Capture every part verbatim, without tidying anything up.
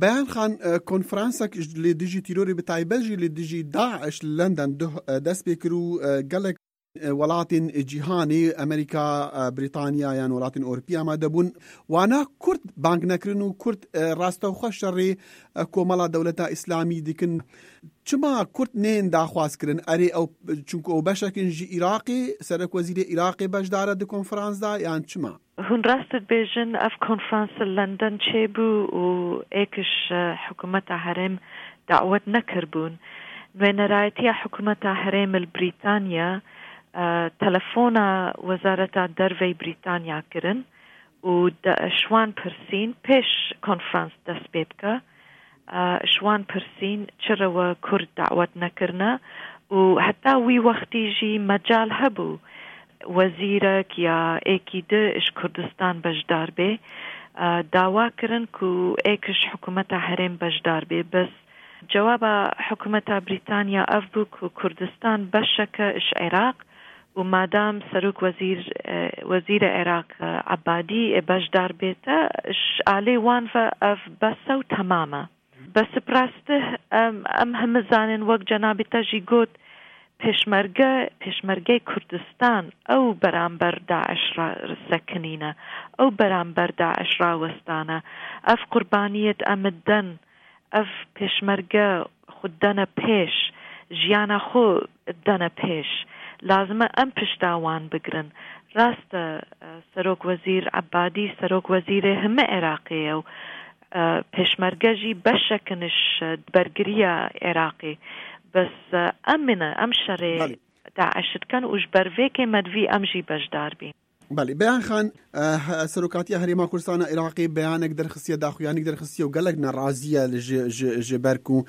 بيان خان كونفرانسك لديجي تيروري بتايبلجي لديجي داعش لندن دس بيكرو قالك ولاتن جيهاني أمريكا بريطانيا يعني ولاتن أوروبيا ما دبون وانا كرد بانك نكرنو كرد راستو خشري كومالا دولة إسلامي ديكن چما كرد نين دا خواست كرن أري أو چونك أو بشكن جي إراقي سرك وزير إراقي بجدارة دي كونفرانس دا يعني چما هون راستد بيجن اف كونفرانس لندن چيبو و ايكش حكومة هرم دعوت نكربون وين رايتيا حكومة هرم البريطانيا اه تلفونا وزارة درفي بريطانيا كرن و شوان برسين بيش كونفرانس دس بيبكا اه شوان برسين چروا كرد دعوت نكرنا و حتى وي وقت يجي مجال هبو وزیرک یا ایکی ده اش کردستان بجدار بی داوا کرن کو ایکش حکومت حرم بجدار بی بس جواب حکومت بریتانیا افبو کو کردستان بشک اش عراق و مادام سروک وزیر وزیر عراق عبادی بجدار بیتا اش آلی وان فا اف بسو تماما بس براسته ام, ام همزانن وقت جنابی تجی گوت پشمرگه پشمرگه کردستان او برانبر داعش را سکنینه او برانبر داعش را وستانه اف قربانیت امدن اف پشمرگه خوددن پیش جیانا خو دن پیش لازمه ام پشتاوان بگرن راست سروک وزیر عبادی سروک وزیر همه عراقی و پشمرگه جی بشکنش برگریه عراقی بس امنه ام شری داعش كان اجبر فيك مدفي امجي بجدار بي بله بيان خان سروكاتيا هريما كردستان عراقي بيانك در خصيه داخو يعني در خصيه وقالك نرازيه جبركو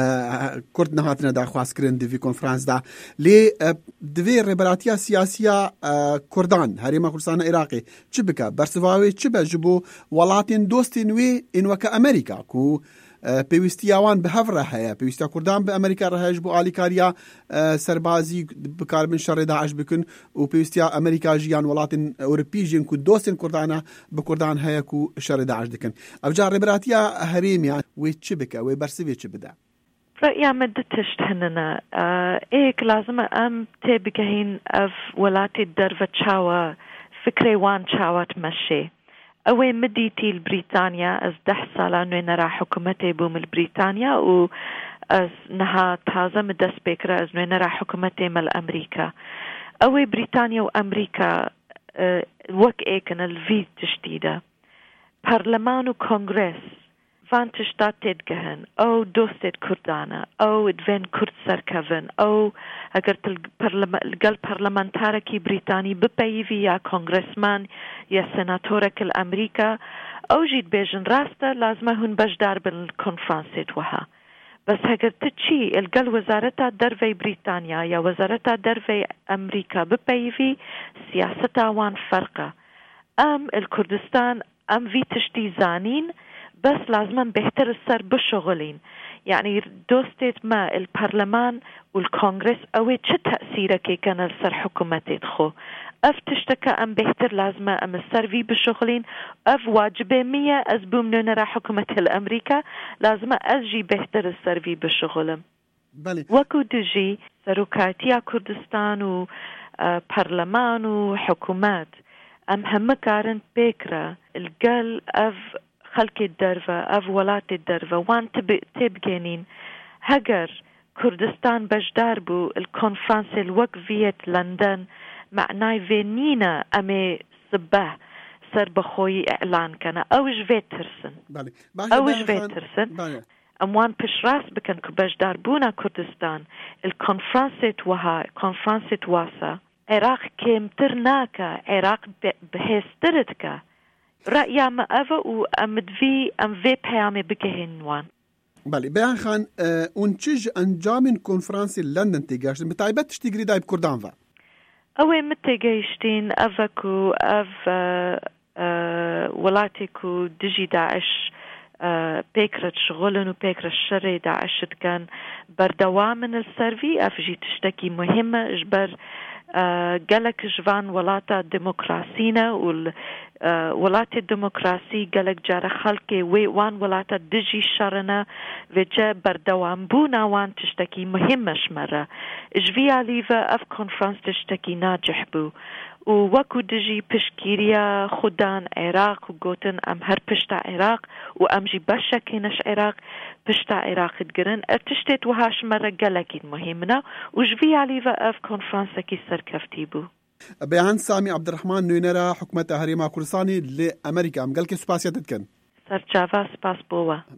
كرد نهاتنا دا خواسكرين دي في كونفرنس دا لي دفي ريبراتيا سياسيه كردان هريما كردستان عراقي چبكا برسواوي چبا جبو ولاتين دوستين وي ان وكا امريكا كو پێویستیاوان بە هەڤ ڕەهەیە پێویستیا کوردان بە ئەمریکا ڕەهەیەش بۆ ئالیکاریا سەربازی بکار بن شەڕێ داعش بکن و پێویستیا ئەمریکا ژیان وڵاتن ئەوروپی ژین و دۆستن کوردانە بە کوردان هەیە و شەڕێ داعش دکن ئەوجار ڕێبەراتیا هەرێمیان وێ چ بکە وێ بەرسەوێ چ بدە رأيا مدة تشتهننا ايك لازم ام تبقين اف ولاتي الدرفة تشاوى فكري وان تشاوى تمشي اوي مديتي البريطانيا از ده سالة نرى حكومتي بوم البريطانيا و از نها تازة مدس بكرة از نرى حكومتي مال امريكا اوي بريطانيا و امريكا اه وك ايكن الفيز تشتيدة برلمان و كونغرس فان تشتات تدقهن او دوستت كردانا او ادفين كرد سركفن او اگر القل برلمانتاركي بريطاني ببايفي يا كونغرسمان يا سناتورك الامريكا او جيد بيجن راستا لازم هن بجدار بالكونفرانسيت وها بس اگر تتشي القل وزارتا درفي بريطانيا يا وزارتا درفي امريكا ببايفي سياستا وان فرقة ام الكردستان ام في تشتي زانين بس لازم بهتر السر بشغلين يعني دوستت ما البرلمان والكونغرس اوي چه تأثيرك كان السر حكومتي تخو اف تشتكى ام بهتر لازم ام السر في بشغلين اف واجبه مية از بومنون را حكومة الامريكا لازم ازجي بهتر السر في بشغلم بله وكو دجي سروكاتيا كردستان و برلمان و حكومات ام هم كارن بكرة القل اف خلق الدرفة اف ولات الدرفة وان تبقينين هجر كردستان بجدار بو الكونفرانس الوك فيت لندن معناي فينينا امي صباه سر بخوي اعلان كان اوج فيترسن اوج فيترسن اموان بشراس بكن كبجدار بونا كردستان الكونفرانس وها كونفرانس واسا عراق كيمترناكا عراق بهستردكا رأيا ما أفا وأمدفي أم في بيامي بكهنوان بله بيان خان اونچج انجام کنفرانس لندن تيجاشتن بتايبت تشتيغري دايب كردان فا اوي متيجاشتين افاكو اف اه اه ولاتيكو دجي داعش اه بيكرة شغلن وبيكرة الشري داعش كان بردوام من السرفي افجي تشتكي مهمة اجبر گەلک جوان وڵاتە دموکراسینە و وڵاتی دموکراسی گەلک جارە خەڵکی وێ وان وڵاتە دژی شەڕنە وێجە بەردەوامبوونا وان تشتێکی مهمەشمەرە ژڤیا لیڤە ئەف کۆنفرانس تشتێکی ناجح بوو و وەکو دژی پشتگیریە خوددان عێراق و گوتن ئەم هەر پشتا عێراق و ئەمژی بەشەکێنەش عێراق پشتا عێراقت گرن تشتێت وهاشمەرە گەلەکیت مهمنە و ژڤیا لیڤە ئەف کۆنفرانسێکی سەرکەفتی بوو. بەیان سامی عەبدڕەحمان نوێنەرە حکوومەتە هەرێما کوردستانی لە ئەمریکا ئەم گەلکی سوپاسیەتت کەن. سەرچاوە سپاس بۆوە.